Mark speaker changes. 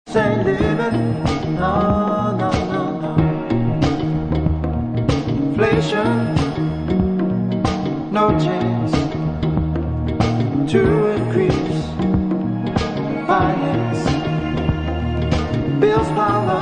Speaker 1: Ain't living, no, no, no, no. Inflation, no chance to increase finance. Bills pile up.